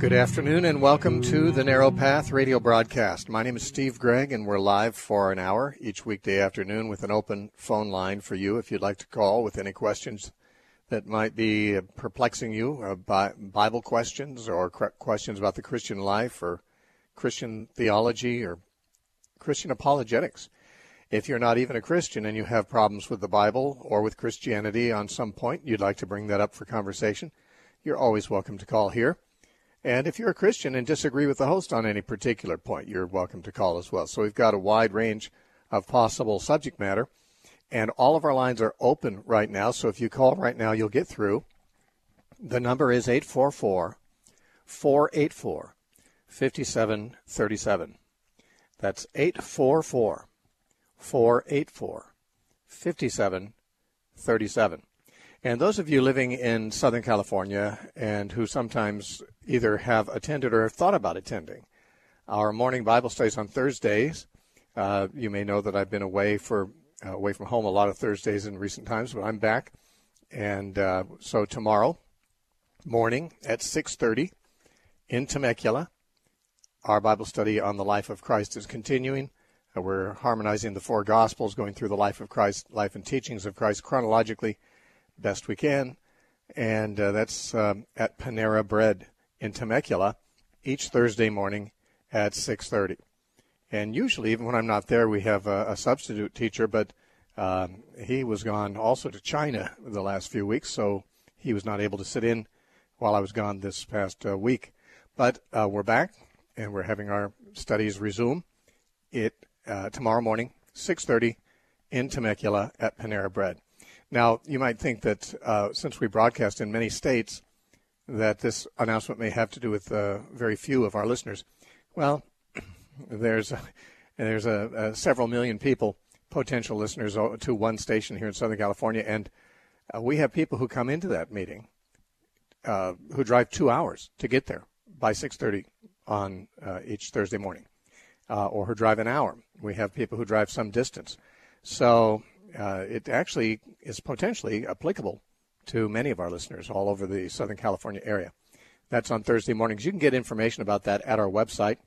Good afternoon and welcome to the Narrow Path radio broadcast. My name is Steve Gregg and we're live for an hour each weekday afternoon with an open phone line for you if you'd like to call with any questions that might be perplexing you, Bible questions or questions about the Christian life or Christian theology or Christian apologetics. If you're not even a Christian and you have problems with the Bible or with Christianity on some point, you'd like to bring that up for conversation, you're always welcome to call here. And if you're a Christian and disagree with the host on any particular point, you're welcome to call as well. So we've got a wide range of possible subject matter, and all of our lines are open right now. So if you call right now, you'll get through. The number is 844-484-5737. That's 844-484-5737. And those of you living in Southern California and who sometimes either have attended or have thought about attending our morning Bible studies on Thursdays, you may know that I've been away from home a lot of Thursdays in recent times, but I'm back. And so tomorrow morning at 6:30 in Temecula, our Bible study on the life of Christ is continuing. We're harmonizing the four Gospels, going through the life of Christ, life and teachings of Christ chronologically, best we can, and that's at Panera Bread in Temecula each Thursday morning at 6:30. And usually, even when I'm not there, we have a substitute teacher, but he was gone also to China the last few weeks, so he was not able to sit in while I was gone this past week. But we're back, and we're having our studies resume tomorrow morning, 6:30 in Temecula at Panera Bread. Now, you might think that since we broadcast in many states, that this announcement may have to do with very few of our listeners. Well, there's several million people, potential listeners to one station here in Southern California, and we have people who come into that meeting who drive 2 hours to get there by 6:30 on each Thursday morning, or who drive an hour. We have people who drive some distance. So it actually is potentially applicable to many of our listeners all over the Southern California area. That's on Thursday mornings. You can get information about that at our website,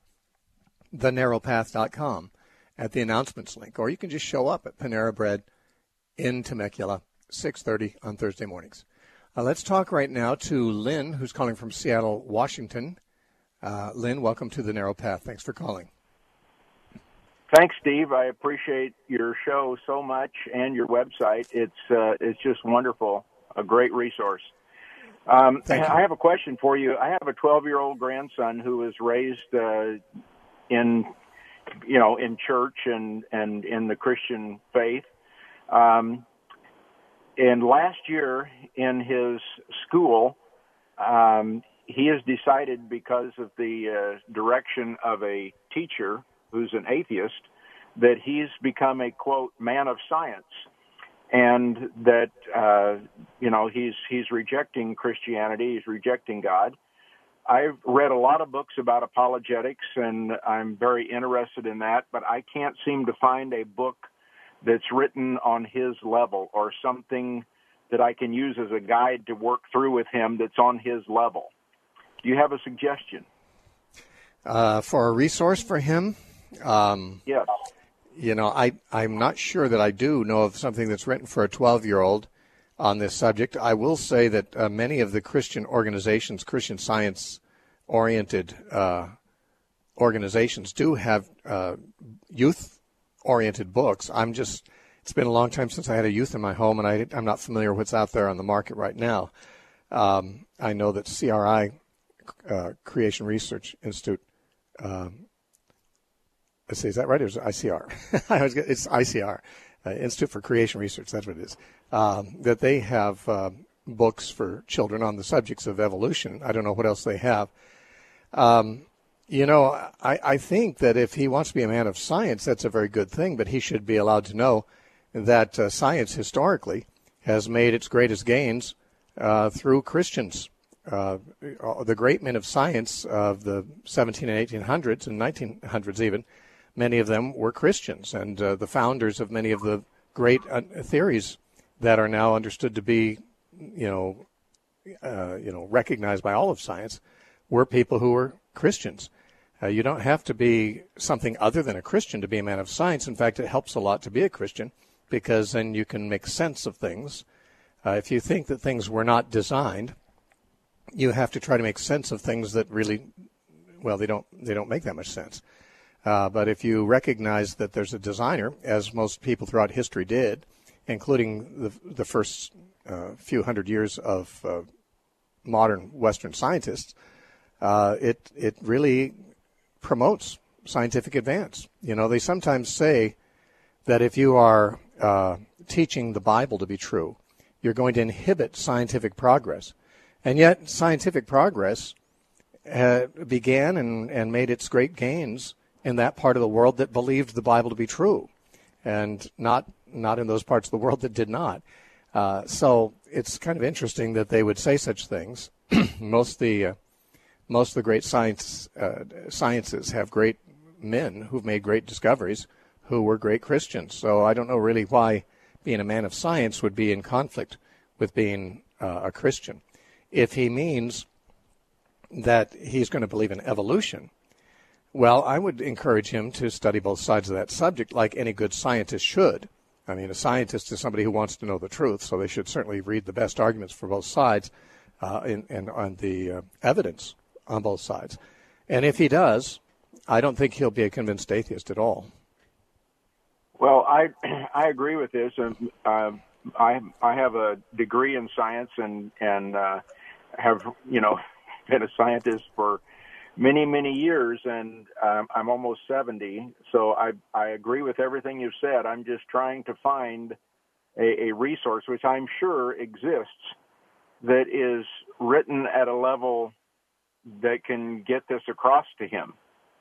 thenarrowpath.com, at the announcements link, or you can just show up at Panera Bread in Temecula, 6:30 on Thursday mornings. Let's talk right now to Lynn, who's calling from Seattle, Washington. Lynn, welcome to the Narrow Path. Thanks for calling. Thanks, Steve. I appreciate your show so much and your website. It's just wonderful, a great resource. Thank you. I have a question for you. I have a 12-year-old grandson who was raised in church and in the Christian faith. And last year in his school, he has decided, because of the direction of a teacher who's an atheist, that he's become a, quote, man of science, and that, he's rejecting Christianity, he's rejecting God. I've read a lot of books about apologetics, and I'm very interested in that, but I can't seem to find a book that's written on his level or something that I can use as a guide to work through with him that's on his level. Do you have a suggestion? For a resource for him? Yes. I'm not sure that I do know of something that's written for a 12-year-old on this subject. I will say that many of the Christian organizations, Christian science-oriented organizations, do have youth-oriented books. It's been a long time since I had a youth in my home, and I'm not familiar with what's out there on the market right now. I know that CRI, Creation Research Institute, let's see, is that right, or is it ICR? It's ICR, Institute for Creation Research, that's what it is. That they have books for children on the subjects of evolution. I don't know what else they have. I think that if he wants to be a man of science, that's a very good thing, but he should be allowed to know that science historically has made its greatest gains through Christians. The great men of science of the 17 and 1800s and 1900s even, many of them were Christians, and the founders of many of the great theories that are now understood to be, recognized by all of science were people who were Christians. You don't have to be something other than a Christian to be a man of science. In fact, it helps a lot to be a Christian, because then you can make sense of things. If you think that things were not designed, you have to try to make sense of things that really, well, they don't make that much sense. But if you recognize that there's a designer, as most people throughout history did, including the first few hundred years of modern Western scientists, it really promotes scientific advance. You know, they sometimes say that if you are teaching the Bible to be true, you're going to inhibit scientific progress. And yet scientific progress began and made its great gains in that part of the world that believed the Bible to be true, and not in those parts of the world that did not. So it's kind of interesting that they would say such things. Most of the great sciences have great men who've made great discoveries who were great Christians. So I don't know really why being a man of science would be in conflict with being a Christian. If he means that he's going to believe in evolution, well, I would encourage him to study both sides of that subject like any good scientist should. I mean, a scientist is somebody who wants to know the truth, so they should certainly read the best arguments for both sides and on the evidence on both sides. And if he does, I don't think he'll be a convinced atheist at all. Well, I agree with this. I have a degree in science and have been a scientist for many years, and I'm almost 70. So I agree with everything you've said. I'm just trying to find a resource which I'm sure exists that is written at a level that can get this across to him.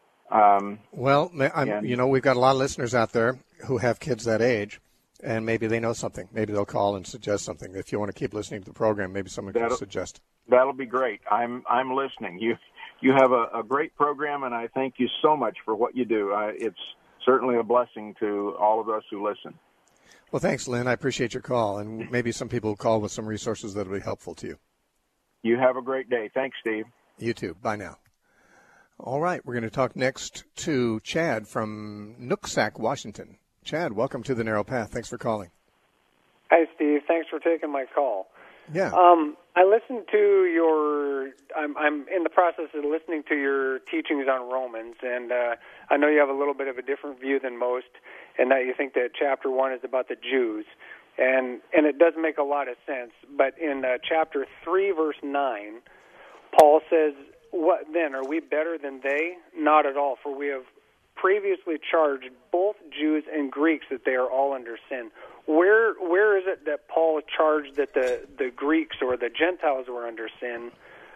We've got a lot of listeners out there who have kids that age, and maybe they know something. Maybe they'll call and suggest something. If you want to keep listening to the program, maybe someone can suggest. That'll be great. I'm listening. You have a great program, and I thank you so much for what you do. It's certainly a blessing to all of us who listen. Well, thanks, Lynn. I appreciate your call, and maybe some people will call with some resources that will be helpful to you. You have a great day. Thanks, Steve. You too. Bye now. All right, we're going to talk next to Chad from Nooksack, Washington. Chad, welcome to The Narrow Path. Thanks for calling. Hi, Steve. Thanks for taking my call. Yeah. I listened to your. I'm in the process of listening to your teachings on Romans, and I know you have a little bit of a different view than most, and that you think that chapter 1 is about the Jews, and it does make a lot of sense. But in chapter 3, verse 9, Paul says, "What then? Are we better than they? Not at all, for we have previously charged both Jews and Greeks that they are all under sin." Where is it that Paul charged that the Greeks or the Gentiles were under sin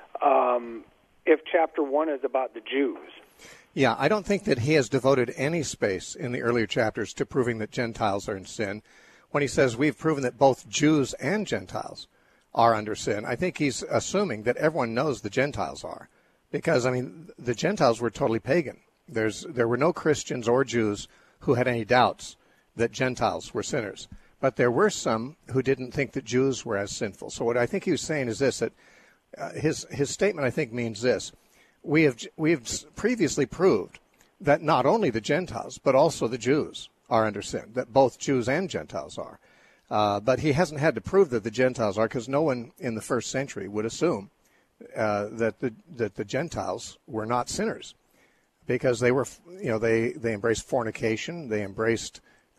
if chapter 1 is about the Jews? Yeah, I don't think that he has devoted any space in the earlier chapters to proving that Gentiles are in sin. When he says we've proven that both Jews and Gentiles are under sin, I think he's assuming that everyone knows the Gentiles are. Because, I mean, the Gentiles were totally pagan. There were no Christians or Jews who had any doubts that Gentiles were sinners. But there were some who didn't think that Jews were as sinful. So what I think he was saying is this, that his statement, I think, means this. We have previously proved that not only the Gentiles, but also the Jews are under sin, that both Jews and Gentiles are. But he hasn't had to prove that the Gentiles are, because no one in the first century would assume that the Gentiles were not sinners, because they were, they embraced fornication, they embraced,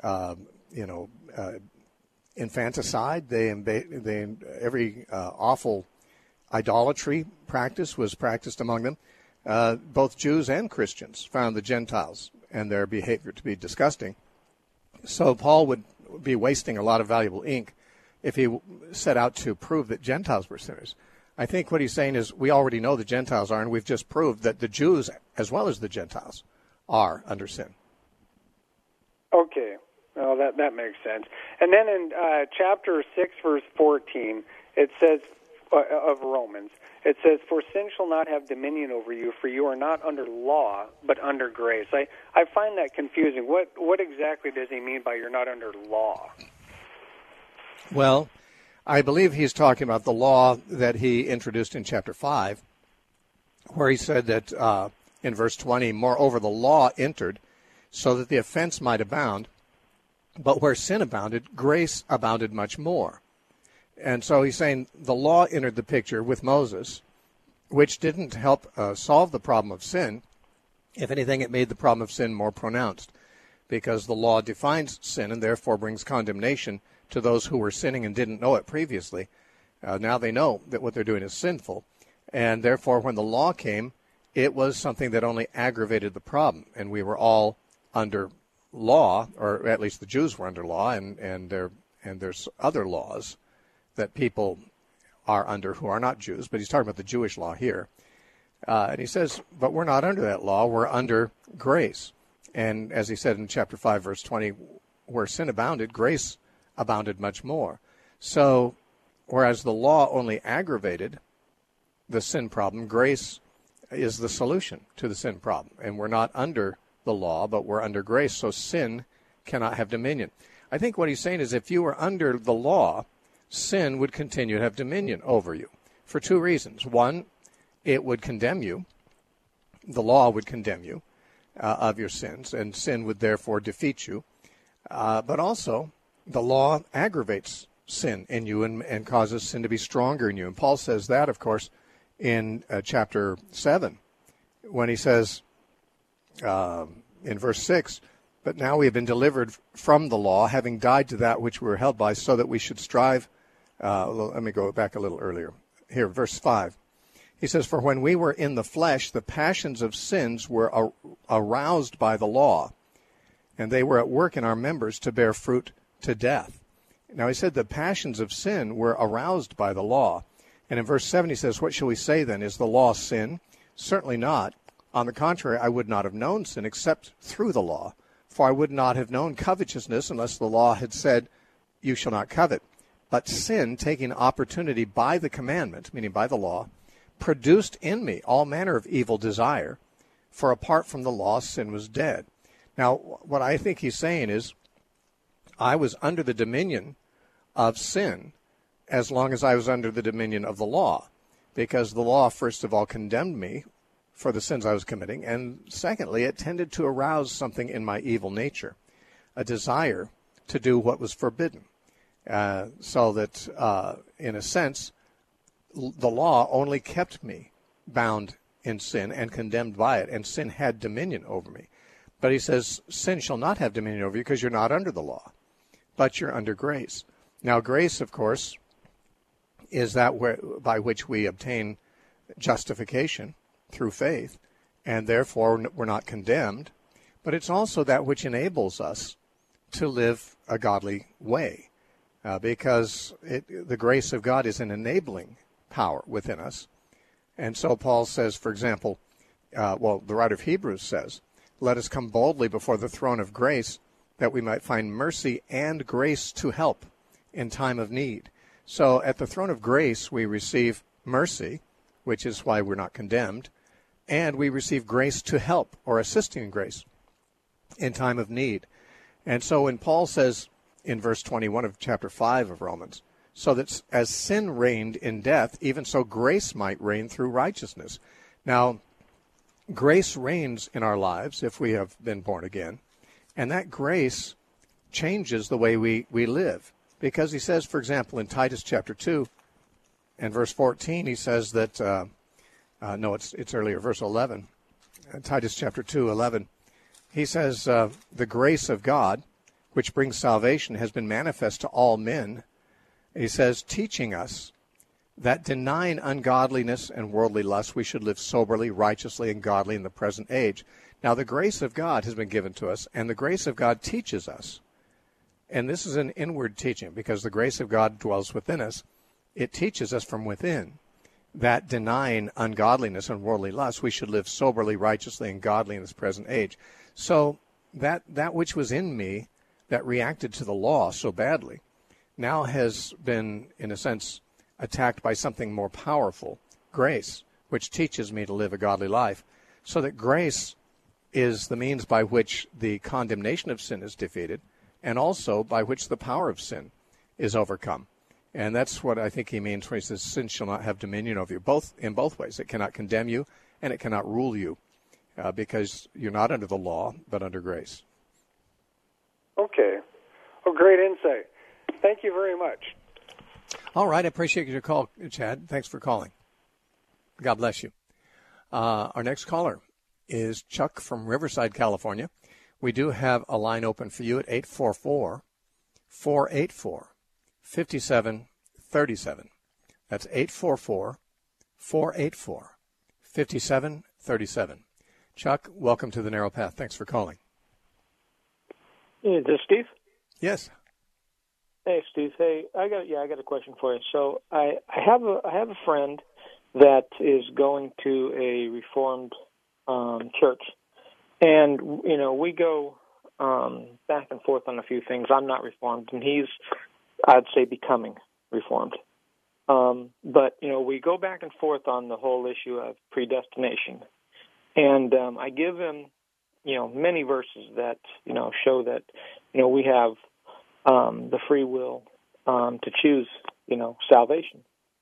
infanticide, every awful idolatry practice was practiced among them. Both Jews and Christians found the Gentiles and their behavior to be disgusting. So Paul would be wasting a lot of valuable ink if he set out to prove that Gentiles were sinners. I think what he's saying is we already know the Gentiles are, and we've just proved that the Jews, as well as the Gentiles, are under sin. Okay. Well, that makes sense. And then in chapter 6, verse 14, it says, of Romans, it says, "For sin shall not have dominion over you, for you are not under law, but under grace." I find that confusing. What exactly does he mean by you're not under law? Well, I believe he's talking about the law that he introduced in chapter 5, where he said that in verse 20, moreover, the law entered so that the offense might abound, but where sin abounded, grace abounded much more. And so he's saying the law entered the picture with Moses, which didn't help solve the problem of sin. If anything, it made the problem of sin more pronounced, because the law defines sin and therefore brings condemnation to those who were sinning and didn't know it previously. Now they know that what they're doing is sinful, and therefore when the law came, it was something that only aggravated the problem, and we were all under law, or at least the Jews were under law, and there's other laws that people are under who are not Jews, but he's talking about the Jewish law here. And he says, but we're not under that law, we're under grace. And as he said in chapter 5, verse 20, where sin abounded, grace abounded much more. So, whereas the law only aggravated the sin problem, grace is the solution to the sin problem. And we're not under the law, but we're under grace, so sin cannot have dominion. I think what he's saying is if you were under the law, sin would continue to have dominion over you for two reasons. One, it would condemn you. The law would condemn you of your sins, and sin would therefore defeat you. But also, the law aggravates sin in you and causes sin to be stronger in you. And Paul says that, of course, in chapter 7, when he says in verse 6, but now we have been delivered from the law, having died to that which we were held by, so that we should strive. Let me go back a little earlier. Here, verse 5. He says, for when we were in the flesh, the passions of sins were aroused by the law, and they were at work in our members to bear fruit to death. Now he said the passions of sin were aroused by the law. And in verse 7 he says, what shall we say then? Is the law sin? Certainly not. On the contrary, I would not have known sin except through the law. For I would not have known covetousness unless the law had said, you shall not covet. But sin, taking opportunity by the commandment, meaning by the law, produced in me all manner of evil desire, for apart from the law, sin was dead. Now, what I think he's saying is, I was under the dominion of sin as long as I was under the dominion of the law, because the law, first of all, condemned me for the sins I was committing, and secondly, it tended to arouse something in my evil nature, a desire to do what was forbidden, so that, in a sense, the law only kept me bound in sin and condemned by it, and sin had dominion over me. But he says, sin shall not have dominion over you because you're not under the law, but you're under grace. Now, grace, of course, is that by which we obtain justification through faith, and therefore we're not condemned, but it's also that which enables us to live a godly way, because the grace of God is an enabling power within us. And so Paul says, for example, the writer of Hebrews says, let us come boldly before the throne of grace that we might find mercy and grace to help in time of need. So at the throne of grace we receive mercy, which is why we're not condemned, and we receive grace to help, or assisting grace, in time of need. And so when Paul says in verse 21 of chapter 5 of Romans, so that as sin reigned in death, even so grace might reign through righteousness. Now, grace reigns in our lives if we have been born again, and that grace changes the way we live. Because he says, for example, in Titus chapter 2 and verse 14, he says that, it's earlier, verse 11, Titus chapter 2, 11, he says, the grace of God, which brings salvation, has been manifest to all men. He says, teaching us that denying ungodliness and worldly lust, we should live soberly, righteously, and godly in the present age. Now, the grace of God has been given to us, and the grace of God teaches us. And this is an inward teaching, because the grace of God dwells within us. It teaches us from within that denying ungodliness and worldly lust, we should live soberly, righteously, and godly in this present age. So that which was in me that reacted to the law so badly now has been, in a sense, attacked by something more powerful, grace, which teaches me to live a godly life, so that grace is the means by which the condemnation of sin is defeated, and also by which the power of sin is overcome. And that's what I think he means when he says sin shall not have dominion over you, in both ways. It cannot condemn you, and it cannot rule you because you're not under the law, but under grace. Okay. Well, great insight. Thank you very much. All right. I appreciate your call, Chad. Thanks for calling. God bless you. Our next caller is Chuck from Riverside, California. We do have a line open for you at 844-484-5737. That's 844-484-5737. Chuck, welcome to the Narrow Path. Thanks for calling. Is this Steve? Yes. Hey, Steve. Hey, I got a question for you. So I have a friend that is going to a Reformed church, and we go back and forth on a few things. I'm not Reformed, and he's, I'd say, becoming Reformed. But we go back and forth on the whole issue of predestination, and I give him many verses that show that we have the free will to choose salvation.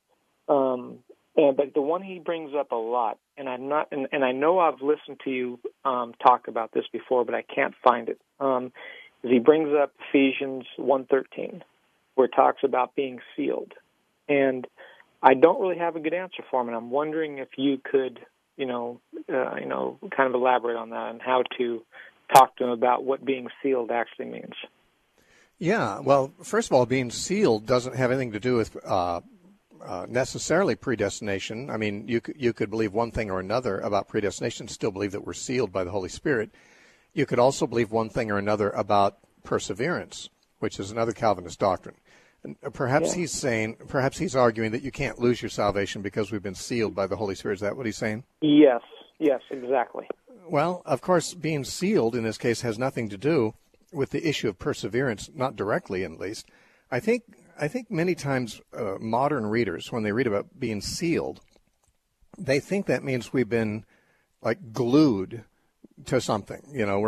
But the one he brings up a lot, and I know I've listened to you talk about this before, but I can't find it. Is he brings up Ephesians 1:13, where it talks about being sealed, and I don't really have a good answer for him, and I'm wondering if you could, kind of elaborate on that and how to talk to him about what being sealed actually means. Yeah. Well, first of all, being sealed doesn't have anything to do with necessarily predestination. I mean, you could believe one thing or another about predestination, still believe that we're sealed by the Holy Spirit. You could also believe one thing or another about perseverance, which is another Calvinist doctrine. And perhaps he's arguing that you can't lose your salvation because we've been sealed by the Holy Spirit. Is that what he's saying? Yes, exactly. Well, of course, being sealed in this case has nothing to do with the issue of perseverance, not directly at least. I think many times modern readers, when they read about being sealed, they think that means we've been like glued to something.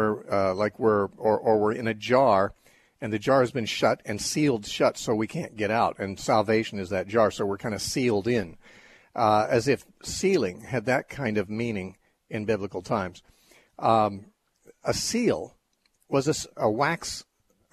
We're in a jar, and the jar has been shut and sealed shut, so we can't get out. And salvation is that jar, so we're kind of sealed in, as if sealing had that kind of meaning in biblical times. A seal was a wax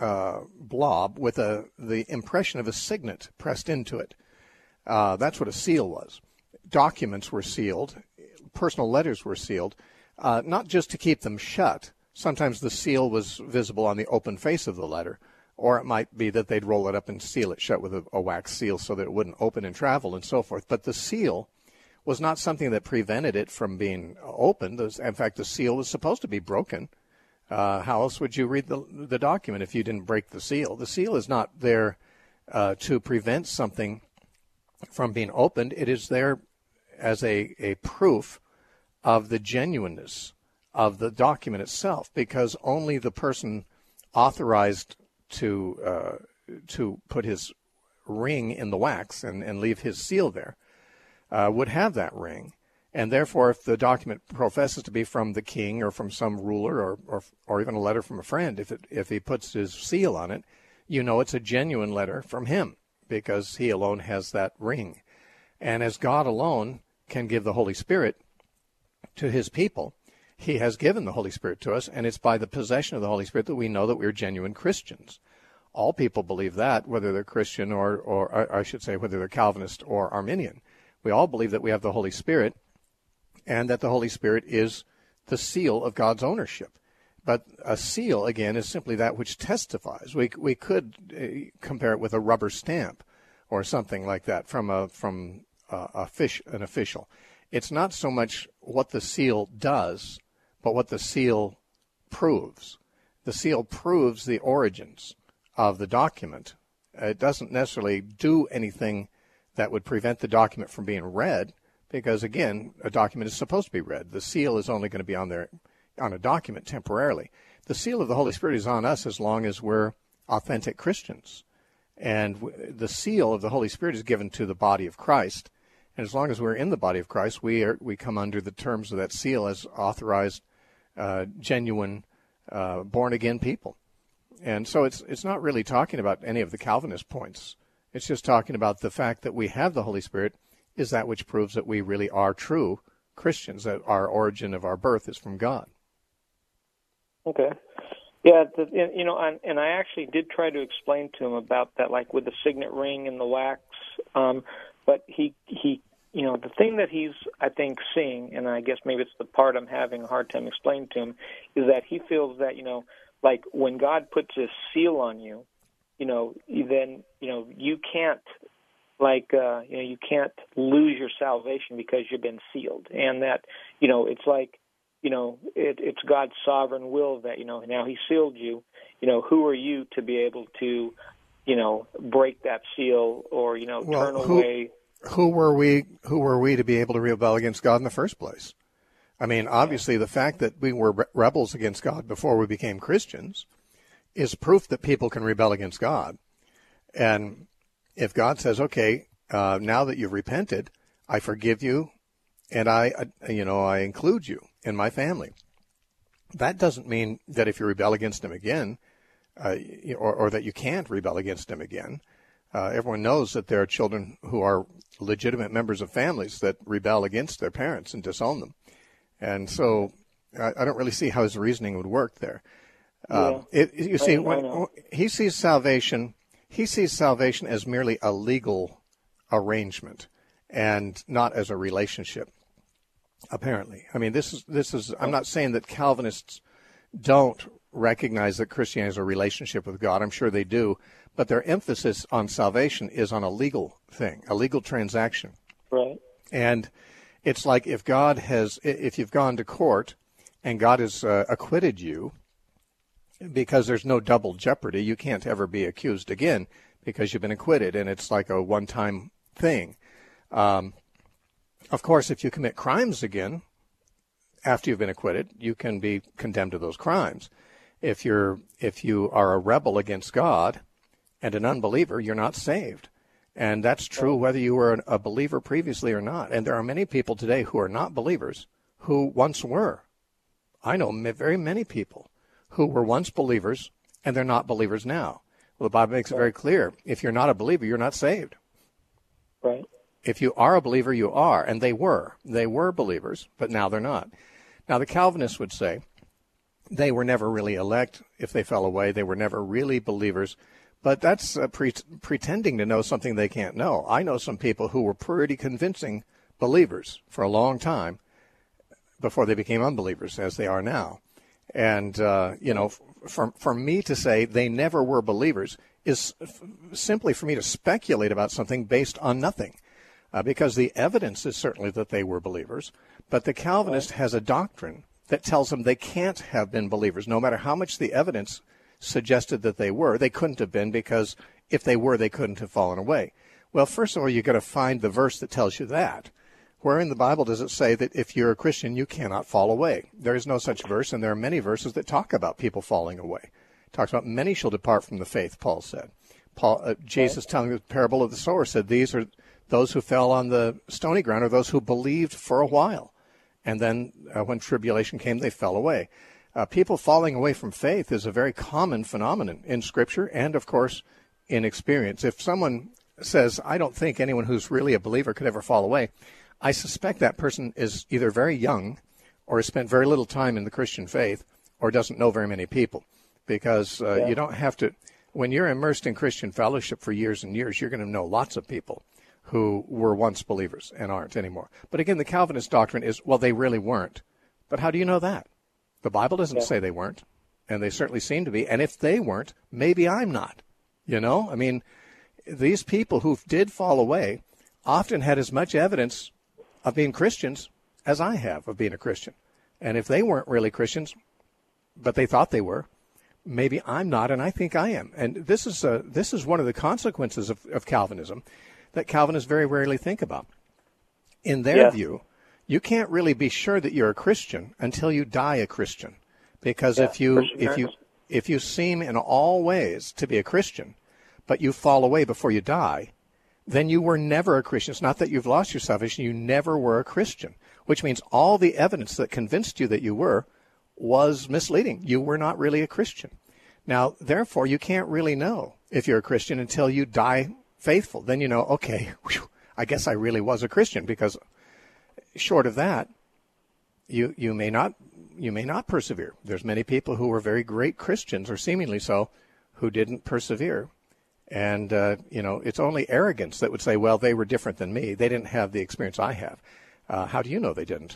blob with the impression of a signet pressed into it. That's what a seal was. Documents were sealed. Personal letters were sealed, not just to keep them shut. Sometimes the seal was visible on the open face of the letter, or it might be that they'd roll it up and seal it shut with a wax seal so that it wouldn't open and travel and so forth. But the seal was not something that prevented it from being opened. In fact, the seal was supposed to be broken. How else would you read the document if you didn't break the seal? The seal is not there to prevent something from being opened. It is there as a proof of the genuineness of the document itself, because only the person authorized to put his ring in the wax and leave his seal there would have that ring. And therefore, if the document professes to be from the king or from some ruler or even a letter from a friend, if he puts his seal on it, it's a genuine letter from him because he alone has that ring. And as God alone can give the Holy Spirit to his people, he has given the Holy Spirit to us, and it's by the possession of the Holy Spirit that we know that we're genuine Christians. All people believe that, whether they're Christian or I should say whether they're Calvinist or Arminian. We all believe that we have the Holy Spirit, and that the Holy Spirit is the seal of God's ownership. But a seal, again, is simply that which testifies. We could compare it with a rubber stamp or something like that from an official. It's not so much what the seal does, but what the seal proves. The seal proves the origins of the document. It doesn't necessarily do anything that would prevent the document from being read, because, again, a document is supposed to be read. The seal is only going to be on there on a document temporarily. The seal of the Holy Spirit is on us as long as we're authentic Christians. And the seal of the Holy Spirit is given to the body of Christ. And as long as we're in the body of Christ, we come under the terms of that seal as authorized, genuine, born-again people. And so it's not really talking about any of the Calvinist points. It's just talking about the fact that we have the Holy Spirit is that which proves that we really are true Christians, that our origin of our birth is from God. Okay. Yeah, and I actually did try to explain to him about that, like with the signet ring and the wax. But he, the thing that he's, I think, seeing, and I guess maybe it's the part I'm having a hard time explaining to him, is that he feels that, like when God puts His seal on you, then, you can't, you can't lose your salvation because you've been sealed, and that, it's like, it's God's sovereign will that, now He sealed you, who are you to be able to, break that seal or, turn away? Who were we to be able to rebel against God in the first place? I mean, obviously the fact that we were rebels against God before we became Christians is proof that people can rebel against God. And if God says, okay, now that you've repented, I forgive you and I include you in my family. That doesn't mean that if you rebel against Him again, or that you can't rebel against Him again. Everyone knows that there are children who are legitimate members of families that rebel against their parents and disown them. And so I don't really see how his reasoning would work there. When he sees salvation as merely a legal arrangement and not as a relationship. Apparently, I mean, this is. I'm not saying that Calvinists don't recognize that Christianity is a relationship with God. I'm sure they do, but their emphasis on salvation is on a legal thing, a legal transaction. Right. And it's like if you've gone to court and God has acquitted you, because there's no double jeopardy, you can't ever be accused again because you've been acquitted, and it's like a one-time thing. Of course, if you commit crimes again after you've been acquitted, you can be condemned to those crimes. If you are a rebel against God and an unbeliever, you're not saved. And that's true whether you were a believer previously or not. And there are many people today who are not believers who once were. I know very many people who were once believers and they're not believers now. Well, the Bible makes it very clear. If you're not a believer, you're not saved. Right. If you are a believer, you are. And they were believers, but now they're not. Now, the Calvinists would say they were never really elect. If they fell away, they were never really believers. But that's pretending to know something they can't know. I know some people who were pretty convincing believers for a long time before they became unbelievers, as they are now. And, for me to say they never were believers is simply for me to speculate about something based on nothing. Because the evidence is certainly that they were believers, but the Calvinist has a doctrine that tells them they can't have been believers. No matter how much the evidence suggested that they were, they couldn't have been, because if they were, they couldn't have fallen away. Well, first of all, you've got to find the verse that tells you that. Where in the Bible does it say that if you're a Christian, you cannot fall away? There is no such verse, and there are many verses that talk about people falling away. It talks about many shall depart from the faith, Paul said. Jesus, telling the parable of the sower, said these are those who fell on the stony ground, or those who believed for a while. And then when tribulation came, they fell away. People falling away from faith is a very common phenomenon in Scripture and, of course, in experience. If someone says, I don't think anyone who's really a believer could ever fall away, I suspect that person is either very young or has spent very little time in the Christian faith or doesn't know very many people. Because you don't have to, when you're immersed in Christian fellowship for years and years, you're going to know lots of people who were once believers and aren't anymore. But again, the Calvinist doctrine is, well, they really weren't. But how do you know that? The Bible doesn't say they weren't, and they certainly seem to be. And if they weren't, maybe I'm not. I mean, these people who did fall away often had as much evidence of being Christians as I have of being a Christian. And if they weren't really Christians, but they thought they were, maybe I'm not, and I think I am. And this is one of the consequences of Calvinism that Calvinists very rarely think about. In their view, you can't really be sure that you're a Christian until you die a Christian. Because if you seem in all ways to be a Christian, but you fall away before you die, then you were never a Christian. It's not that you've lost your salvation, you never were a Christian, which means all the evidence that convinced you that you were was misleading. You were not really a Christian. Now, therefore, you can't really know if you're a Christian until you die faithful. Then you know, okay, I guess I really was a Christian, because short of that, you may not persevere. There's many people who were very great Christians, or seemingly so, who didn't persevere. And, it's only arrogance that would say, well, they were different than me. They didn't have the experience I have. How do you know they didn't?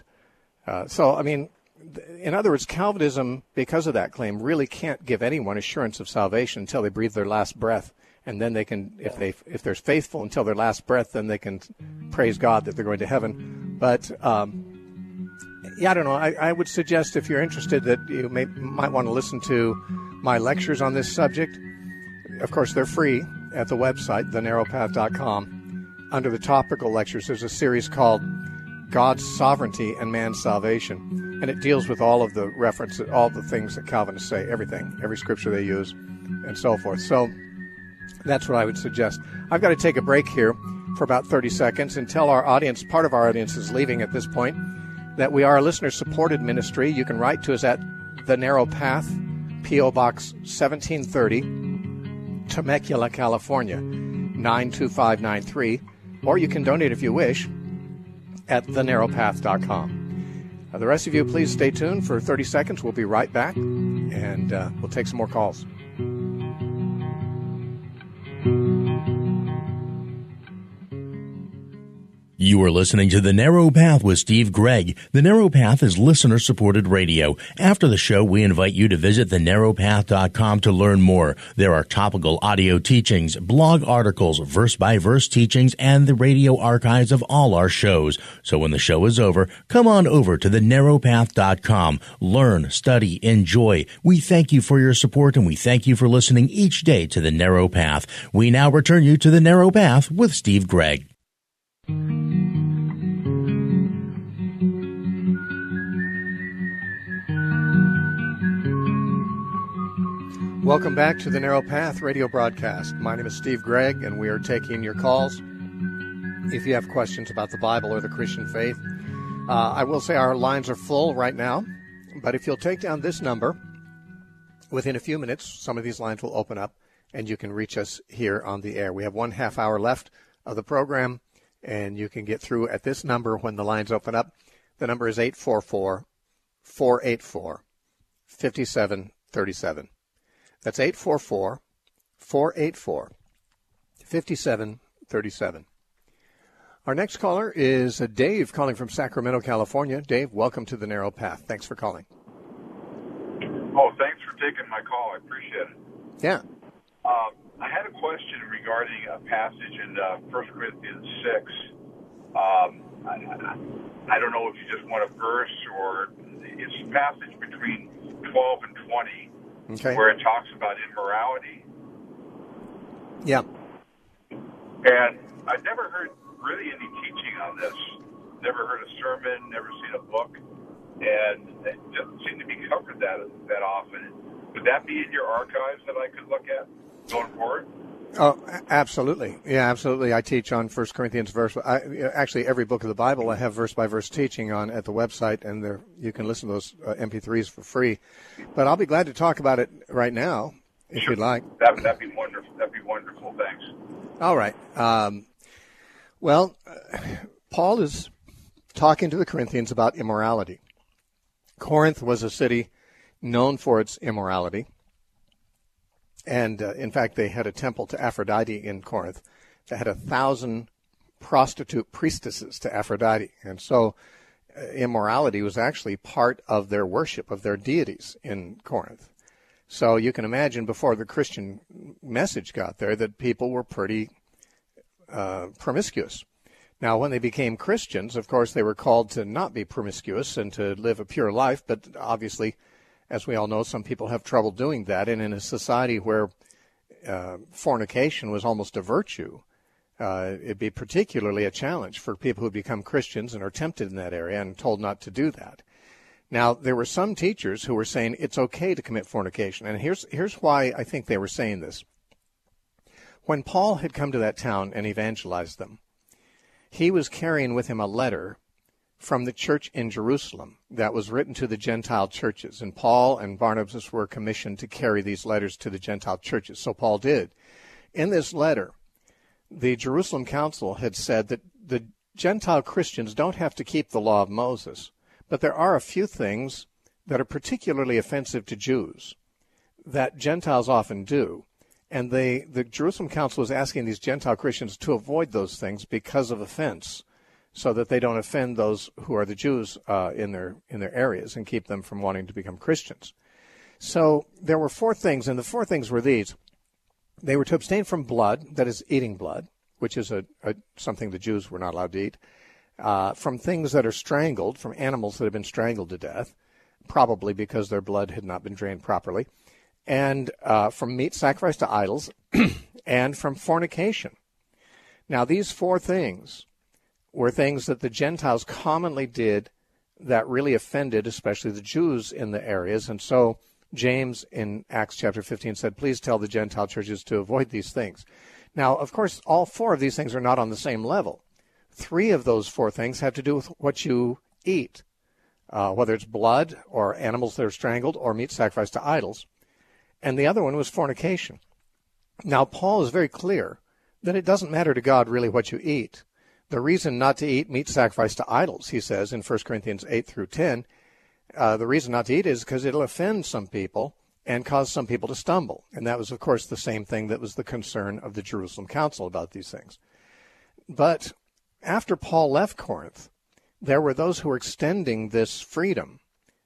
In other words, Calvinism, because of that claim, really can't give anyone assurance of salvation until they breathe their last breath. And then they can, if they're faithful until their last breath, then they can praise God that they're going to heaven. But, I don't know. I would suggest, if you're interested, that you might want to listen to my lectures on this subject. Of course, they're free at the website, thenarrowpath.com. Under the topical lectures, there's a series called God's Sovereignty and Man's Salvation. And it deals with all of the references, all the things that Calvinists say, everything, every scripture they use, and so forth. So that's what I would suggest. I've got to take a break here for about 30 seconds and tell our audience, part of our audience is leaving at this point, that we are a listener-supported ministry. You can write to us at The Narrow Path, P.O. Box 1730, Temecula, California, 92593, or you can donate if you wish at thenarrowpath.com. The rest of you, please stay tuned for 30 seconds. We'll be right back, and we'll take some more calls. You are listening to The Narrow Path with Steve Gregg. The Narrow Path is listener-supported radio. After the show, we invite you to visit thenarrowpath.com to learn more. There are topical audio teachings, blog articles, verse-by-verse teachings, and the radio archives of all our shows. So when the show is over, come on over to thenarrowpath.com. Learn, study, enjoy. We thank you for your support, and we thank you for listening each day to The Narrow Path. We now return you to The Narrow Path with Steve Gregg. Welcome back to the Narrow Path radio broadcast. My name is Steve Gregg, and we are taking your calls. If you have questions about the Bible or the Christian faith, I will say our lines are full right now, but if you'll take down this number, within a few minutes, some of these lines will open up, and you can reach us here on the air. We have 1/2 hour left of the program, and you can get through at this number when the lines open up. The number is 844-484-5737. That's 844-484-5737. Our next caller is Dave, calling from Sacramento, California. Dave, welcome to the Narrow Path. Thanks for calling. Oh, thanks for taking my call. I appreciate it. Yeah. I had a question regarding a passage in 1 Corinthians 6. I don't know if you just want a verse or it's a passage between 12 and 20. Okay. Where it talks about immorality. Yeah. And I've never heard really any teaching on this. Never heard a sermon, never seen a book, and it doesn't seem to be covered that often. Would that be in your archives that I could look at going forward? Oh, absolutely. Yeah, absolutely. I teach on 1 Corinthians verse. Actually, every book of the Bible I have verse-by-verse teaching on at the website, and you can listen to those MP3s for free. But I'll be glad to talk about it right now, if you'd like. That'd be wonderful. That'd be wonderful. Thanks. All right. Paul is talking to the Corinthians about immorality. Corinth was a city known for its immorality. And, in fact, they had a temple to Aphrodite in Corinth. They had 1,000 prostitute priestesses to Aphrodite. And so immorality was actually part of their worship of their deities in Corinth. So you can imagine before the Christian message got there that people were pretty promiscuous. Now, when they became Christians, of course, they were called to not be promiscuous and to live a pure life, but obviously, as we all know, some people have trouble doing that. And in a society where fornication was almost a virtue, it'd be particularly a challenge for people who become Christians and are tempted in that area and told not to do that. Now, there were some teachers who were saying it's okay to commit fornication. And here's why I think they were saying this. When Paul had come to that town and evangelized them, he was carrying with him a letter from the church in Jerusalem that was written to the Gentile churches. And Paul and Barnabas were commissioned to carry these letters to the Gentile churches. So Paul did. In this letter, the Jerusalem Council had said that the Gentile Christians don't have to keep the law of Moses, But there are a few things that are particularly offensive to Jews that Gentiles often do. And the Jerusalem Council is asking these Gentile Christians to avoid those things because of offense, so that they don't offend those who are the Jews in their areas and keep them from wanting to become Christians. So there were 4 things, and the 4 things were these. They were to abstain from blood, that is, eating blood, which is something the Jews were not allowed to eat, from things that are strangled, from animals that have been strangled to death, probably because their blood had not been drained properly, and from meat sacrificed to idols, and from fornication. Now, these 4 things were things that the Gentiles commonly did that really offended, especially the Jews in the areas. And so James in Acts chapter 15 said, please tell the Gentile churches to avoid these things. Now, of course, all 4 of these things are not on the same level. 3 of those 4 things have to do with what you eat, whether it's blood or animals that are strangled or meat sacrificed to idols. And the other one was fornication. Now, Paul is very clear that it doesn't matter to God really what you eat. The reason not to eat meat sacrificed to idols, he says in 1 Corinthians 8 through 10, the reason not to eat is because it'll offend some people and cause some people to stumble. And that was, of course, the same thing that was the concern of the Jerusalem Council about these things. But after Paul left Corinth, there were those who were extending this freedom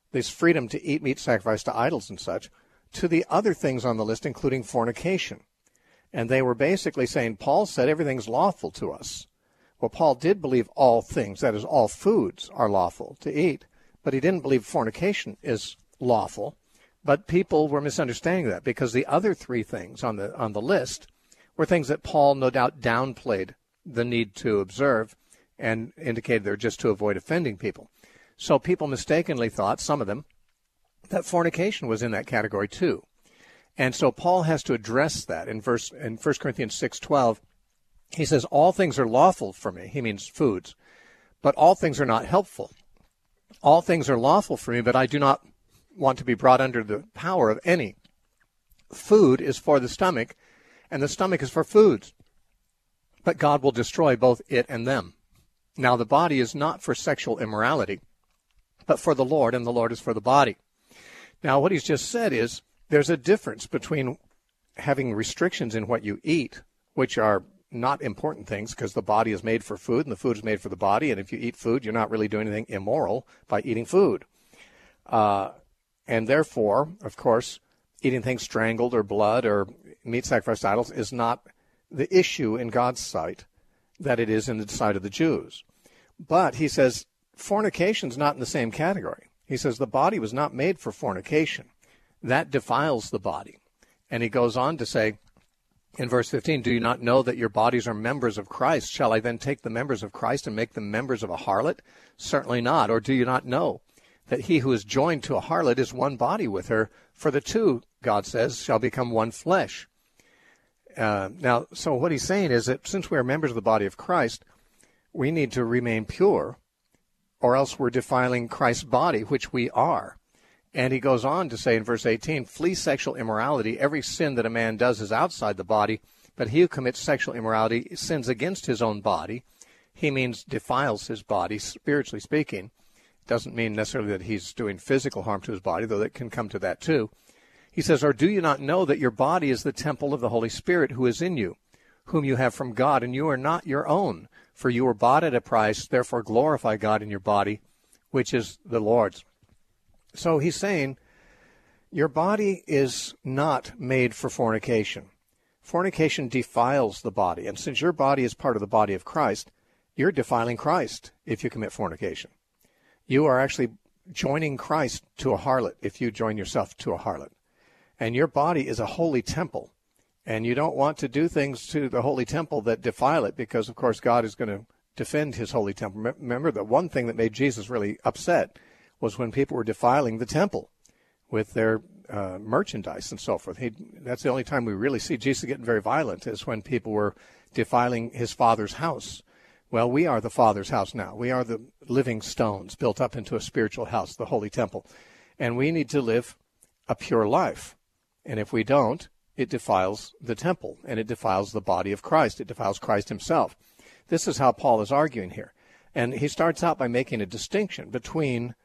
to eat meat sacrificed to idols and such, to the other things on the list, including fornication. And they were basically saying, Paul said everything's lawful to us. Well, Paul did believe all things, that is, all foods are lawful to eat, but he didn't believe fornication is lawful. But people were misunderstanding that, because the other 3 things on the list were things that Paul no doubt downplayed the need to observe and indicated they're just to avoid offending people. So people mistakenly thought, some of them, that fornication was in that category too. And so Paul has to address that in 1 Corinthians 6:12. He says, all things are lawful for me. He means foods. But all things are not helpful. All things are lawful for me, but I do not want to be brought under the power of any. Food is for the stomach, and the stomach is for foods. But God will destroy both it and them. Now, the body is not for sexual immorality, but for the Lord, and the Lord is for the body. Now, what he's just said is there's a difference between having restrictions in what you eat, which are not important things because the body is made for food and the food is made for the body. And if you eat food, you're not really doing anything immoral by eating food. And therefore, of course, eating things strangled or blood or meat sacrificed to idols is not the issue in God's sight that it is in the sight of the Jews. But he says fornication is not in the same category. He says the body was not made for fornication. That defiles the body. And he goes on to say in verse 15, do you not know that your bodies are members of Christ? Shall I then take the members of Christ and make them members of a harlot? Certainly not. Or do you not know that he who is joined to a harlot is one body with her? For the two, God says, shall become one flesh. Now, so what he's saying is that since we are members of the body of Christ, we need to remain pure, or else we're defiling Christ's body, which we are. And he goes on to say in verse 18, flee sexual immorality. Every sin that a man does is outside the body, but he who commits sexual immorality sins against his own body. He means defiles his body, spiritually speaking. Doesn't mean necessarily that he's doing physical harm to his body, though that can come to that too. He says, or do you not know that your body is the temple of the Holy Spirit who is in you, whom you have from God, and you are not your own? For you were bought at a price, therefore glorify God in your body, which is the Lord's. So he's saying, your body is not made for fornication. Fornication defiles the body. And since your body is part of the body of Christ, you're defiling Christ if you commit fornication. You are actually joining Christ to a harlot if you join yourself to a harlot. And your body is a holy temple. And you don't want to do things to the holy temple that defile it because, of course, God is going to defend his holy temple. Remember, the one thing that made Jesus really upset was when people were defiling the temple with their merchandise and so forth. That's the only time we really see Jesus getting very violent, is when people were defiling his Father's house. Well, we are the Father's house now. We are the living stones built up into a spiritual house, the holy temple. And we need to live a pure life. And if we don't, it defiles the temple, and it defiles the body of Christ. It defiles Christ himself. This is how Paul is arguing here. And he starts out by making a distinction between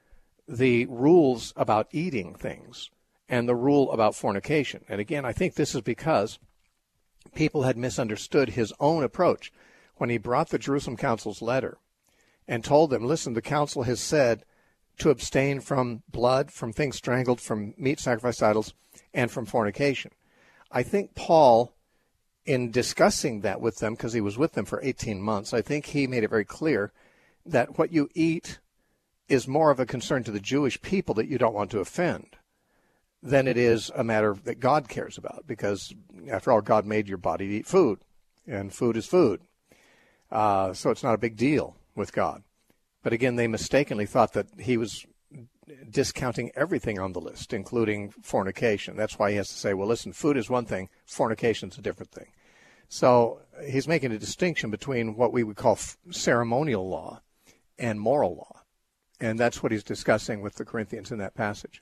the rules about eating things and the rule about fornication. And again, I think this is because people had misunderstood his own approach when he brought the Jerusalem Council's letter and told them, listen, the council has said to abstain from blood, from things strangled, from meat sacrificed to idols, and from fornication. I think Paul, in discussing that with them, because he was with them for 18 months, I think he made it very clear that what you eat is more of a concern to the Jewish people that you don't want to offend than it is a matter that God cares about, because, after all, God made your body to eat food, and food is food. So it's not a big deal with God. But again, they mistakenly thought that he was discounting everything on the list, including fornication. That's why he has to say, well, listen, food is one thing, fornication is a different thing. So he's making a distinction between what we would call ceremonial law and moral law. And that's what he's discussing with the Corinthians in that passage.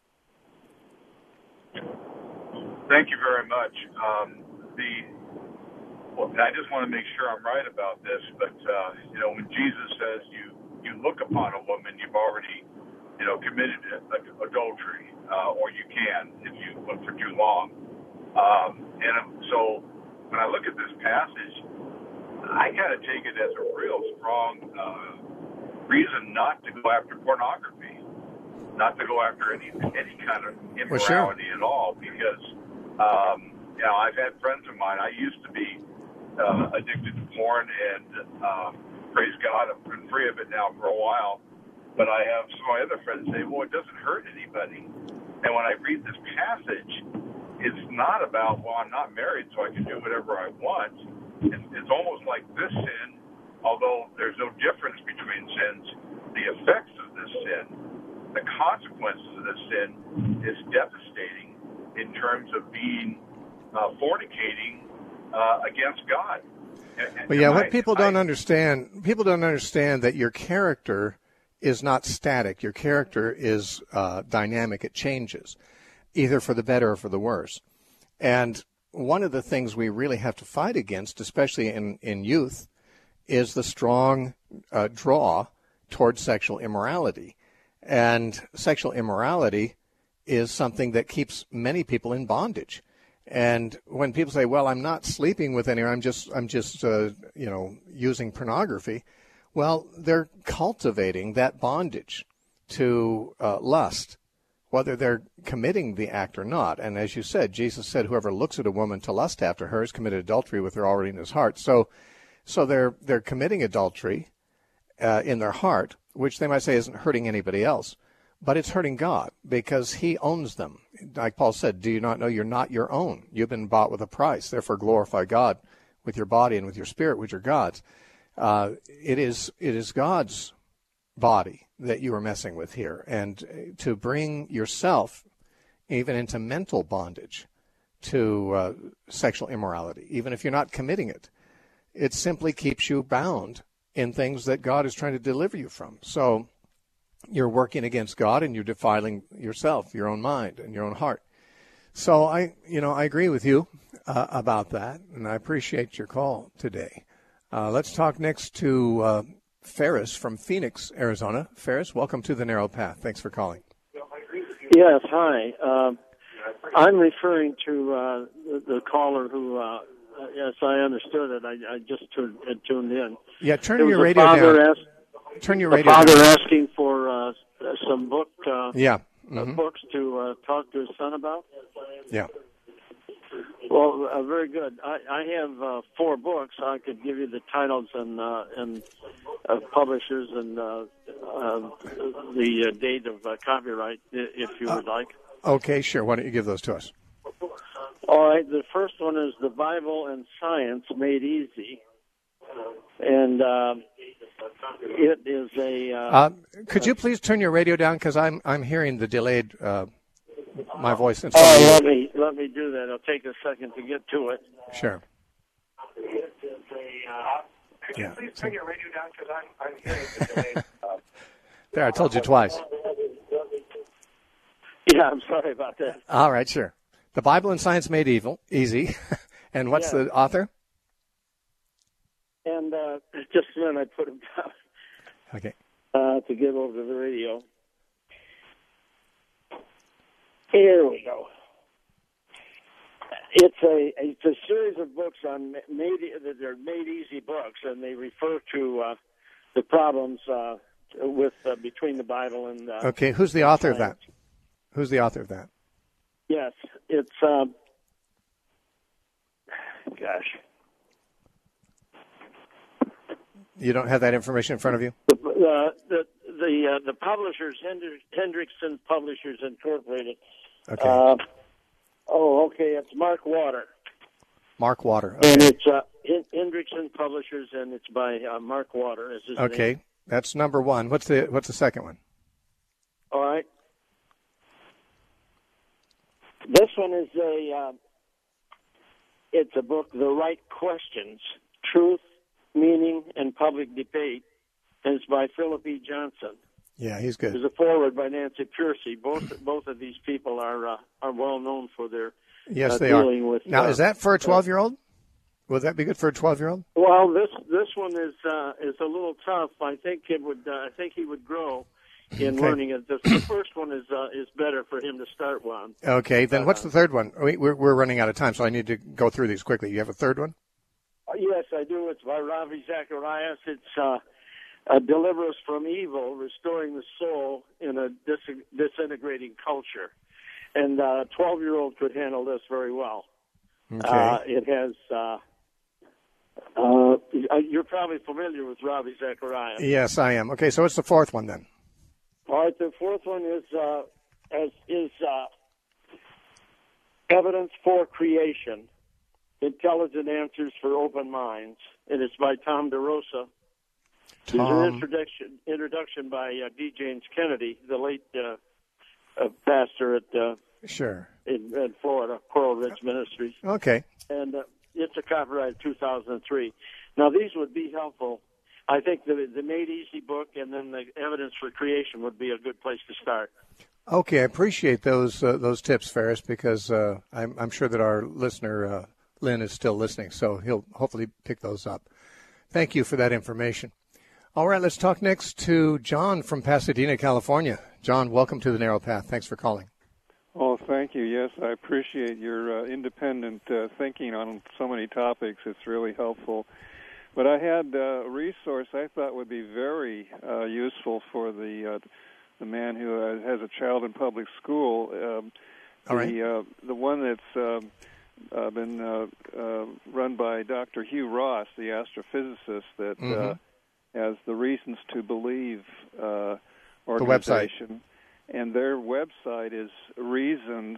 Thank you very much. I just want to make sure I'm right about this, but when Jesus says you look upon a woman, you've already committed adultery, or you can if you look for too long. So when I look at this passage, I kind of take it as a real strong reason not to go after pornography, not to go after any kind of immorality at all, because I've had friends of mine. I used to be addicted to porn, and praise God, I've been free of it now for a while. But I have some of my other friends say, well, it doesn't hurt anybody. And when I read this passage, it's not about, well, I'm not married, so I can do whatever I want. It's almost like this sin, although there's no difference between sins, the effects of this sin, the consequences of this sin is devastating in terms of being fornicating against God. But what people don't understand that your character is not static. Your character is dynamic. It changes, either for the better or for the worse. And one of the things we really have to fight against, especially in youth, is the strong draw towards sexual immorality. And sexual immorality is something that keeps many people in bondage. And when people say, well, I'm not sleeping with anyone, I'm just using pornography, well, they're cultivating that bondage to lust, whether they're committing the act or not. And as you said, Jesus said, whoever looks at a woman to lust after her has committed adultery with her already in his heart. So they're committing adultery in their heart, which they might say isn't hurting anybody else, but it's hurting God because he owns them. Like Paul said, do you not know you're not your own? You've been bought with a price. Therefore, glorify God with your body and with your spirit, which are God's. It is God's body that you are messing with here. And to bring yourself even into mental bondage to sexual immorality, even if you're not committing it, it simply keeps you bound in things that God is trying to deliver you from. So you're working against God and you're defiling yourself, your own mind and your own heart. So I agree with you about that, and I appreciate your call today. Let's talk next to Ferris from Phoenix, Arizona. Ferris, welcome to The Narrow Path. Thanks for calling. Yes, hi. I'm referring to the caller who, yes, I understood it. I just tuned in. Yeah, turn your radio down. Turn your radio down. The father asking for some books to talk to his son about? Yeah. Well, very good. I have 4 books. I could give you the titles and publishers and the date of copyright, if you would like. Okay, sure. Why don't you give those to us? All right. The first one is The Bible and Science Made Easy. And it is a... could you please turn your radio down? Because I'm hearing the delayed... my voice. And let me do that. It'll take a second to get to it. Sure. Could you please turn your radio down because I'm hearing the delay. There, I told you twice. Yeah, I'm sorry about that. All right, sure. The Bible and Science Made Easy. And what's the author? And just then I put him down. Okay. To get over to the radio. Here we go. It's a series of books on they're made easy books, and they refer to the problems with between the Bible and. Okay, who's the author of that? Who's the author of that? Yes, it's You don't have that information in front of you? The publishers, Hendrickson Publishers Incorporated. Okay. Okay, it's Mark Water. Mark Water. Okay. And it's Hendrickson Publishers, and it's by Mark Water. Is his okay, name. That's number one. What's the second one? All right. This one is it's a book, The Right Questions, Truth, Meaning, and Public Debate, and it's by Philip E. Johnson. Yeah, he's good. There's a foreword by Nancy Piercy. Both of these people are well known for their yes, they dealing are. with. Now, is that for a 12-year-old? Would that be good for a 12-year-old? Well, this one is a little tough. I think he would grow in learning it. The first one is better for him to start with. Okay, then what's the third one? We're running out of time, so I need to go through these quickly. You have a third one? Yes, I do. It's by Ravi Zacharias. It's Deliver Us from Evil, Restoring the Soul in a Disintegrating Culture. And a 12-year-old could handle this very well. Okay. It has... you're probably familiar with Ravi Zacharias. Yes, I am. Okay, so what's the fourth one then? All right, the fourth one is Evidence for Creation, Intelligent Answers for Open Minds, and it's by Tom DeRosa. There's an introduction by D. James Kennedy, the late pastor at in Florida, Coral Ridge Ministries. Okay. And it's a copyright 2003. Now, these would be helpful. I think the Made Easy book and then the Evidence for Creation would be a good place to start. Okay, I appreciate those tips, Ferris, because I'm sure that our listener, Lynn, is still listening, so he'll hopefully pick those up. Thank you for that information. All right, let's talk next to John from Pasadena, California. John, welcome to the Narrow Path. Thanks for calling. Oh, thank you. Yes, I appreciate your independent thinking on so many topics. It's really helpful. But I had a resource I thought would be very useful for the man who has a child in public school. All right. The one that's been run by Dr. Hugh Ross, the astrophysicist, that has the Reasons to Believe organization. The website. And their website is reasons.org.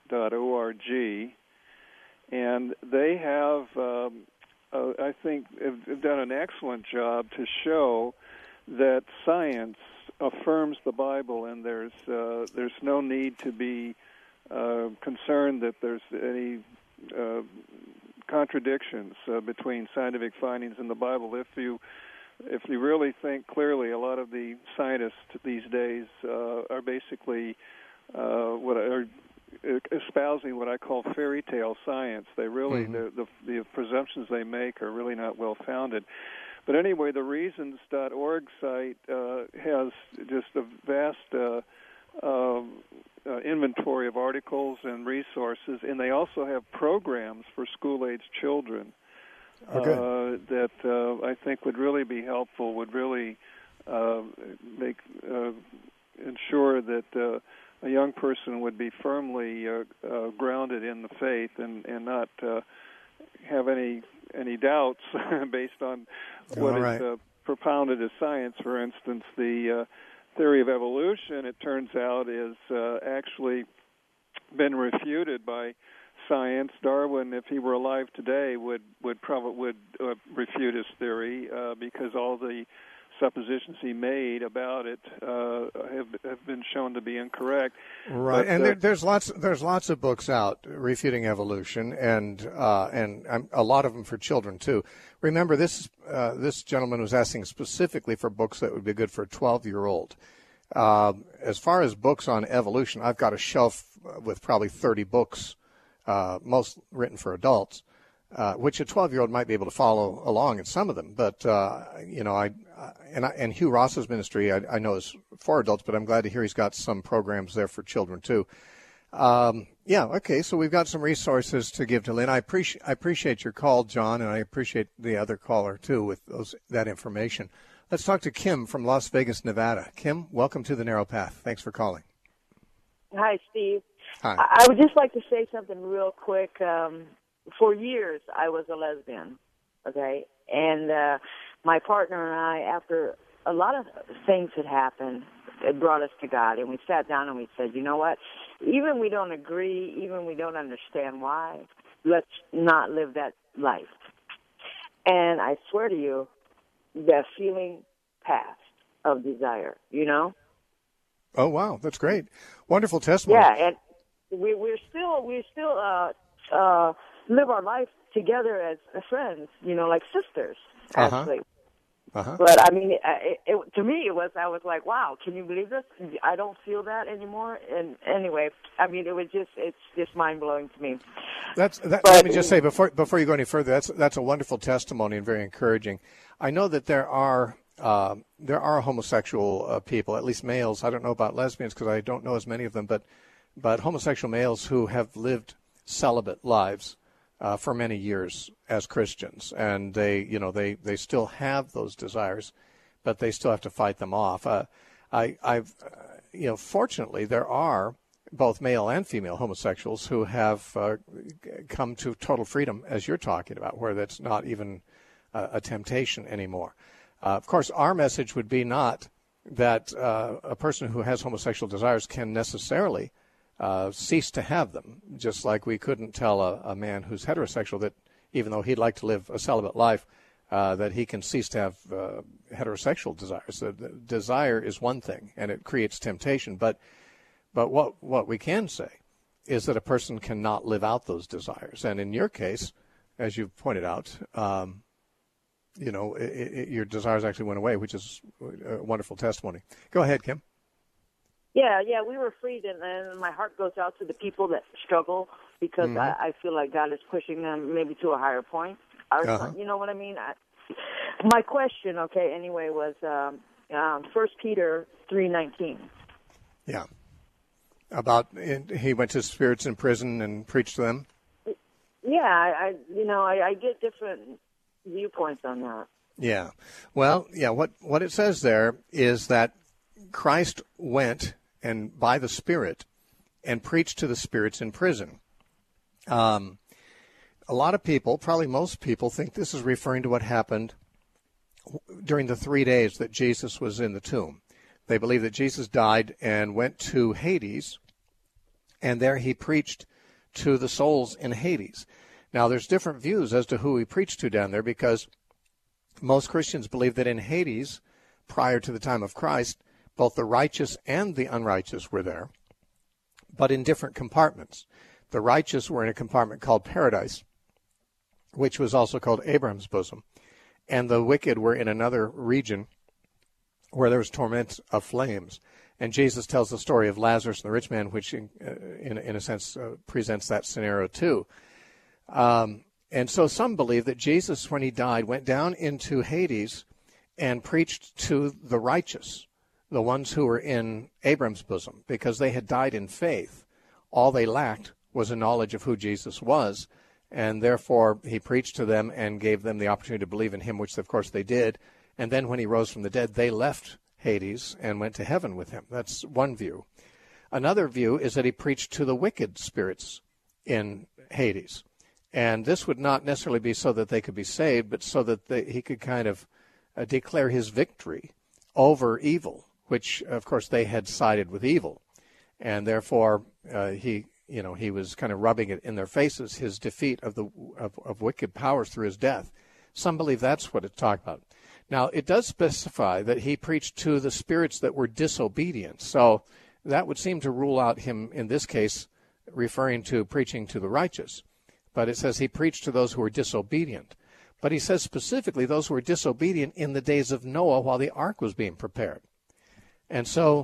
And they have, I think, have done an excellent job to show that science affirms the Bible, and there's no need to be concerned that there's any contradictions between scientific findings in the Bible. If you really think clearly, a lot of the scientists these days are basically espousing what I call fairy tale science. They really the presumptions they make are really not well founded. But anyway, the Reasons.org site has just a vast inventory of articles and resources, and they also have programs for school-age children. That I think would really be helpful, would really ensure that a young person would be firmly grounded in the faith and not have any doubts based on what is propounded as science. For instance, the theory of evolution, it turns out, is actually been refuted by science. Darwin, if he were alive today, would refute his theory because all the suppositions he made about it have been shown to be incorrect. Right, but, and there's lots of books out refuting evolution, and a lot of them for children too. Remember, this gentleman was asking specifically for books that would be good for a 12-year-old. As far as books on evolution, I've got a shelf with probably 30 books. Most written for adults, which a 12-year-old might be able to follow along in some of them. But and Hugh Ross's ministry I know is for adults, but I'm glad to hear he's got some programs there for children too. Yeah, okay, so we've got some resources to give to Lynn. I appreciate your call, John, and I appreciate the other caller, too, with that information. Let's talk to Kim from Las Vegas, Nevada. Kim, welcome to the Narrow Path. Thanks for calling. Hi, Steve. Hi. I would just like to say something real quick. For years, I was a lesbian, okay? And my partner and I, after a lot of things had happened, it brought us to God. And we sat down and we said, you know what? Even we don't agree, even we don't understand why, let's not live that life. And I swear to you, that feeling passed of desire, you know? Oh, wow, that's great. Wonderful testimony. Yeah, and we still live our life together as friends, you know, like sisters, actually. Uh-huh. But I mean, to me, I was like, wow, can you believe this? I don't feel that anymore. And anyway, I mean, it's just mind blowing to me. Let me just say before you go any further, that's a wonderful testimony and very encouraging. I know that there are homosexual people, at least males. I don't know about lesbians because I don't know as many of them, but homosexual males who have lived celibate lives for many years as Christians, and they still have those desires, but they still have to fight them off. Fortunately, there are both male and female homosexuals who have come to total freedom, as you're talking about, where that's not even a temptation anymore. Of course, our message would be not that a person who has homosexual desires can necessarily cease to have them, just like we couldn't tell a man who's heterosexual that even though he'd like to live a celibate life, that he can cease to have heterosexual desires. The desire is one thing, and it creates temptation. But what we can say is that a person cannot live out those desires. And in your case, as you've pointed out, your desires actually went away, which is a wonderful testimony. Go ahead, Kim. Yeah, we were freed, and my heart goes out to the people that struggle because I feel like God is pushing them maybe to a higher point. You know what I mean? My question, was 1 Peter 3:19. Yeah. About he went to spirits in prison and preached to them? Yeah, I get different viewpoints on that. Yeah. Well, yeah, what it says there is that Christ went and by the Spirit and preached to the spirits in prison. A lot of people, probably most people, think this is referring to what happened during the 3 days that Jesus was in the tomb. They believe that Jesus died and went to Hades, and there he preached to the souls in Hades. Now, there's different views as to who he preached to down there, because most Christians believe that in Hades, prior to the time of Christ, both the righteous and the unrighteous were there, but in different compartments. The righteous were in a compartment called Paradise, which was also called Abraham's bosom, and the wicked were in another region where there was torment of flames. And Jesus tells the story of Lazarus and the rich man, which in a sense presents that scenario too. And so some believe that Jesus, when he died, went down into Hades and preached to the righteous, the ones who were in Abraham's bosom, because they had died in faith. All they lacked was a knowledge of who Jesus was, and therefore he preached to them and gave them the opportunity to believe in him, which of course they did. And then when he rose from the dead, they left Hades and went to heaven with him. That's one view. Another view is that he preached to the wicked spirits in Hades. And this would not necessarily be so that they could be saved, but so that he could kind of declare his victory over evil, which, of course, they had sided with evil. And therefore, he was kind of rubbing it in their faces, his defeat of wicked powers through his death. Some believe that's what it's talking about. Now, it does specify that he preached to the spirits that were disobedient. So that would seem to rule out him, in this case, referring to preaching to the righteous. But it says he preached to those who were disobedient. But he says specifically those who were disobedient in the days of Noah while the ark was being prepared. And so,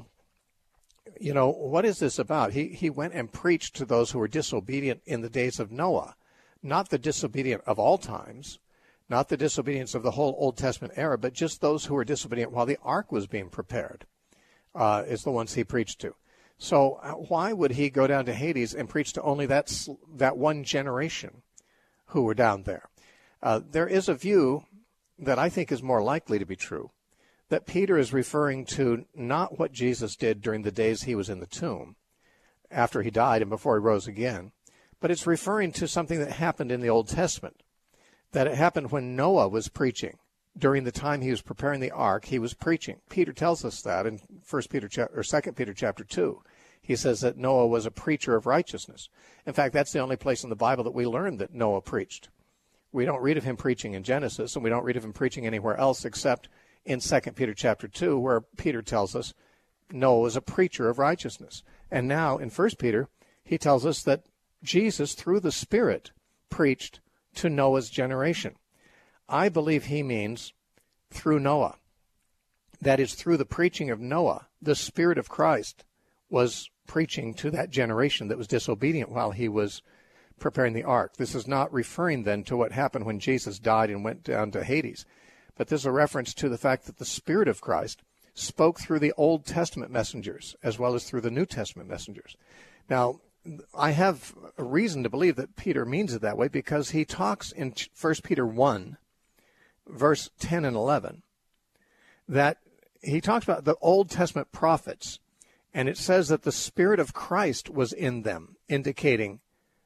what is this about? He went and preached to those who were disobedient in the days of Noah, not the disobedient of all times, not the disobedience of the whole Old Testament era, but just those who were disobedient while the ark was being prepared is the ones he preached to. So why would he go down to Hades and preach to only that one generation who were down there? There is a view that I think is more likely to be true, that Peter is referring to not what Jesus did during the days he was in the tomb, after he died and before he rose again, but it's referring to something that happened in the Old Testament, that it happened when Noah was preaching. During the time he was preparing the ark, he was preaching. Peter tells us that in 2 Peter chapter 2. He says that Noah was a preacher of righteousness. In fact, that's the only place in the Bible that we learn that Noah preached. We don't read of him preaching in Genesis, and we don't read of him preaching anywhere else except in 2 Peter chapter 2, where Peter tells us Noah was a preacher of righteousness. And now in 1 Peter, he tells us that Jesus, through the Spirit, preached to Noah's generation. I believe he means through Noah. That is, through the preaching of Noah, the Spirit of Christ was preaching to that generation that was disobedient while he was preparing the ark. This is not referring then to what happened when Jesus died and went down to Hades, but this is a reference to the fact that the Spirit of Christ spoke through the Old Testament messengers as well as through the New Testament messengers. Now, I have a reason to believe that Peter means it that way because he talks in 1 Peter 1, verse 10 and 11, that he talks about the Old Testament prophets, and it says that the Spirit of Christ was in them, indicating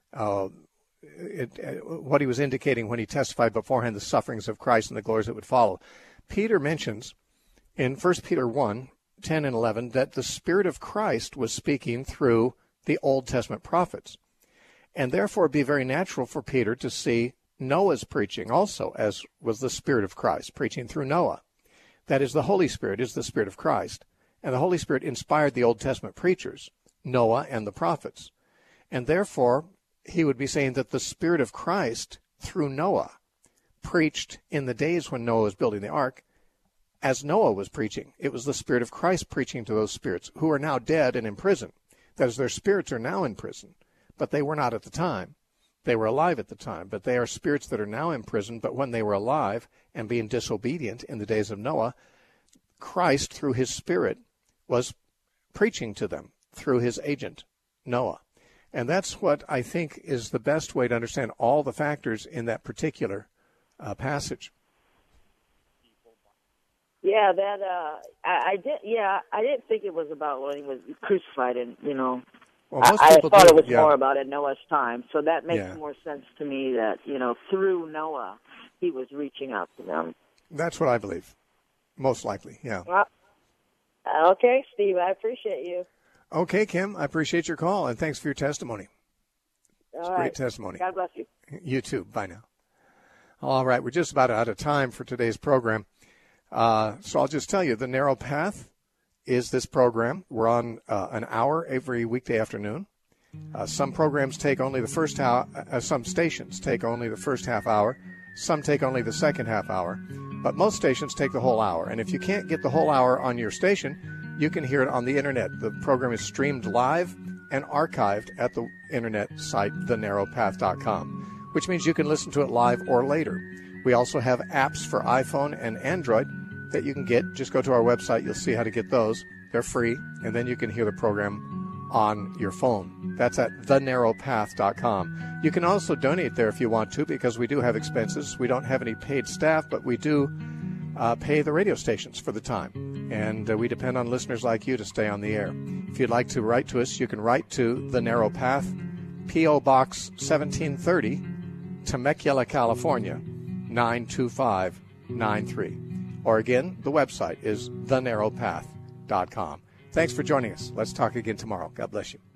what he was indicating when he testified beforehand the sufferings of Christ and the glories that would follow. Peter mentions in 1 Peter 1, 10 and 11, that the Spirit of Christ was speaking through the Old Testament prophets. And therefore it'd be very natural for Peter to see Noah's preaching also, as was the Spirit of Christ, preaching through Noah. That is, the Holy Spirit is the Spirit of Christ. And the Holy Spirit inspired the Old Testament preachers, Noah and the prophets. And therefore, he would be saying that the Spirit of Christ, through Noah, preached in the days when Noah was building the ark, as Noah was preaching. It was the Spirit of Christ preaching to those spirits who are now dead and in prison. That is, their spirits are now in prison, but they were not at the time. They were alive at the time, but they are spirits that are now in prison, but when they were alive and being disobedient in the days of Noah, Christ, through his Spirit, was preaching to them through his agent, Noah. And that's what I think is the best way to understand all the factors in that particular passage. Yeah, that I did. Yeah, I didn't think it was about when he was crucified, and Well, I thought it was more about at Noah's time. So that makes more sense to me. That through Noah, he was reaching out to them. That's what I believe, most likely. Yeah. Well, okay, Steve, I appreciate you. Okay, Kim, I appreciate your call, and thanks for your testimony. It's a great testimony. God bless you. You too. Bye now. All right, we're just about out of time for today's program. So I'll just tell you, The Narrow Path is this program. We're on an hour every weekday afternoon. Some programs take only the first hour. Some stations take only the first half hour. Some take only the second half hour. But most stations take the whole hour. And if you can't get the whole hour on your station, you can hear it on the Internet. The program is streamed live and archived at the Internet site, thenarrowpath.com, which means you can listen to it live or later. We also have apps for iPhone and Android that you can get. Just go to our website. You'll see how to get those. They're free, and then you can hear the program on your phone. That's at thenarrowpath.com. You can also donate there if you want to, because we do have expenses. We don't have any paid staff, but we do pay the radio stations for the time. And we depend on listeners like you to stay on the air. If you'd like to write to us, you can write to The Narrow Path, P.O. Box 1730, Temecula, California, 92593. Or again, the website is thenarrowpath.com. Thanks for joining us. Let's talk again tomorrow. God bless you.